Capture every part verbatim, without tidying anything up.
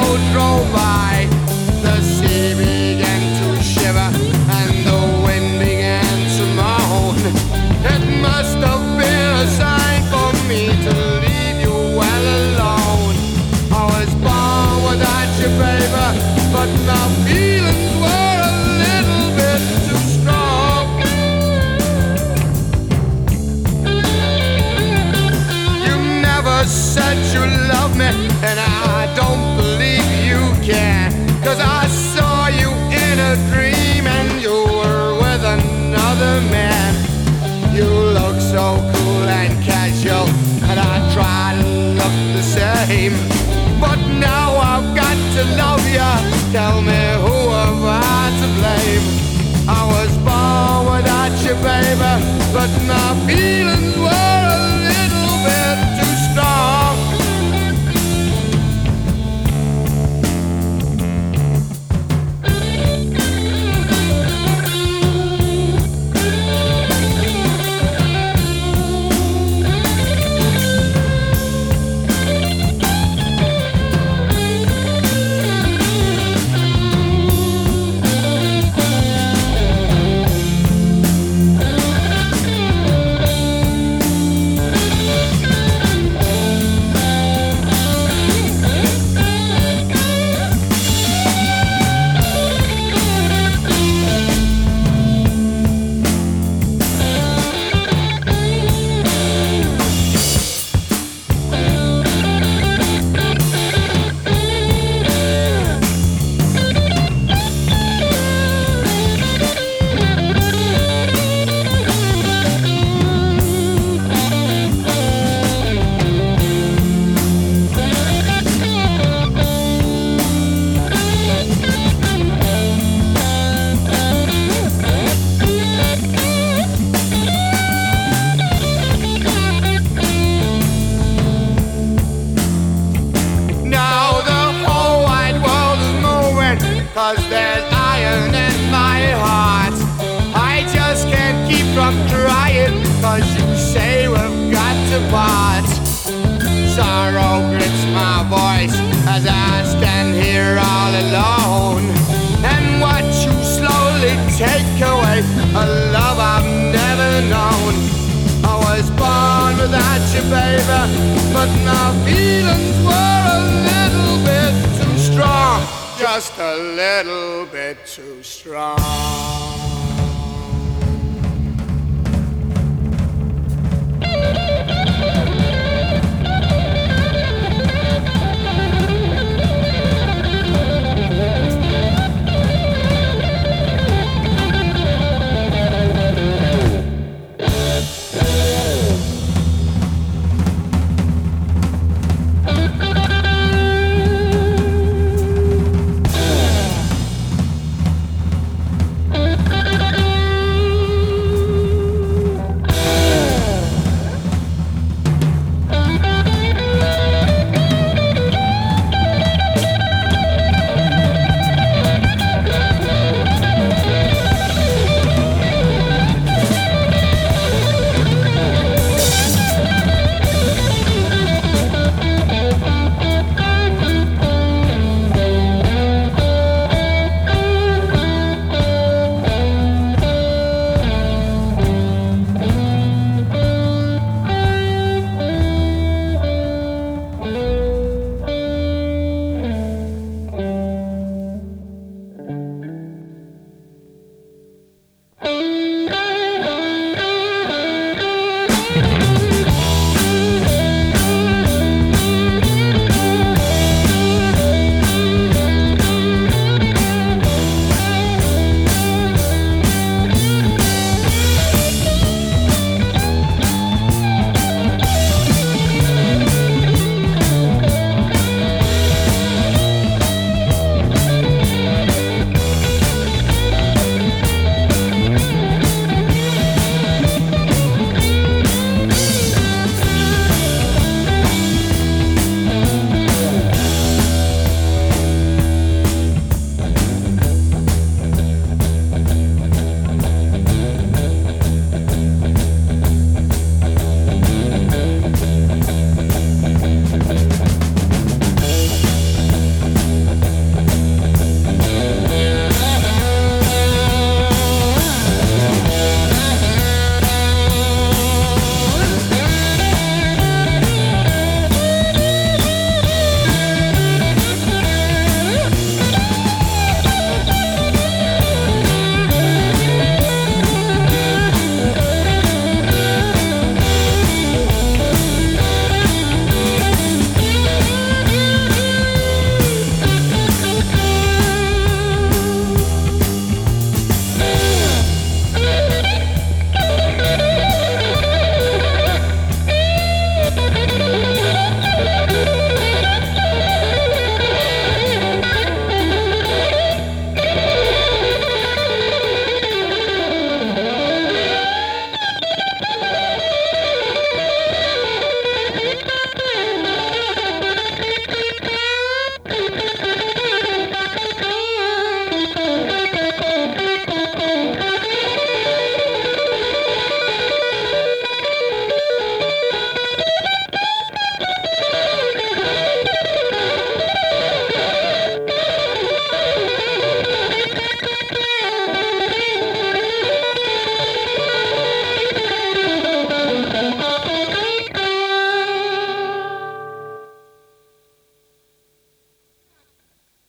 drove by, the sea began to shiver and the wind began to moan. It must have been a sign for me to leave you well alone. I was born without you, baby, but my feelings were a little bit too strong. You never said you loved me, and I don't believe you can, 'cause I saw you in a dream and you were with another man. You look so cool and casual, and I try to look the same. But now I've got to love you. Tell me, who have I to blame? I was born without you, baby, but my feelings were a little bit too strong. Cause there's iron in my heart. I just can't keep from crying, cause you say we've got to part. Sorrow grips my voice as I stand here all alone, and watch you slowly take away a love I've never known. I was born without you, baby, but my feelings were a little bit too strong. Just a little bit too strong. Thank you.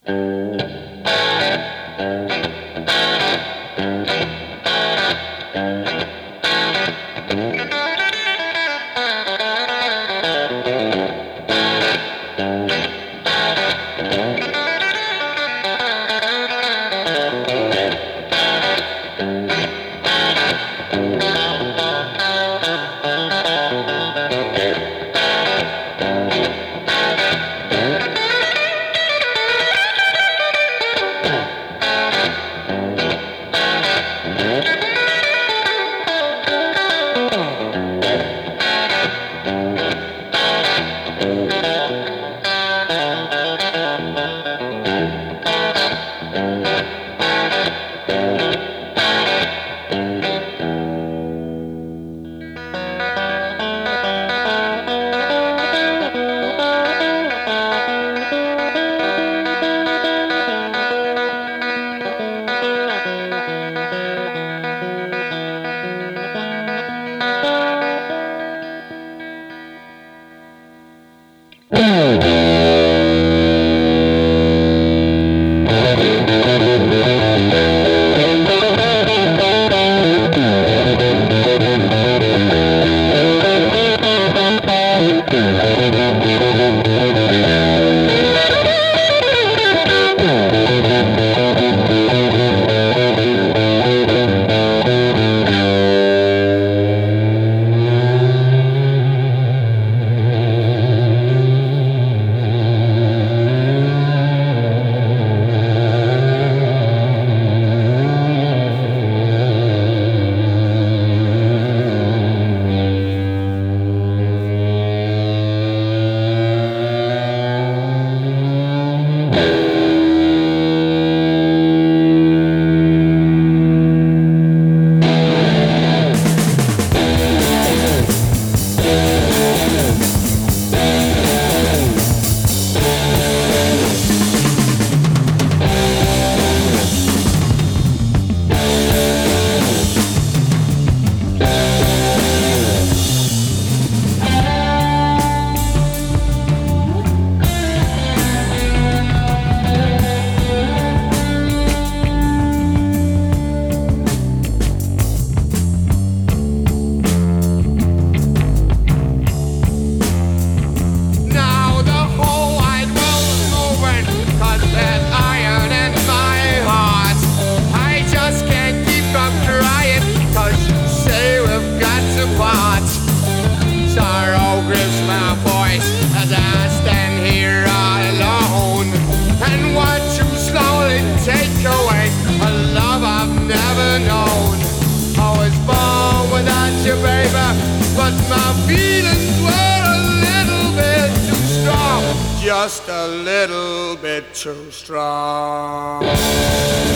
but my feelings were a little bit too strong, just a little bit too strong.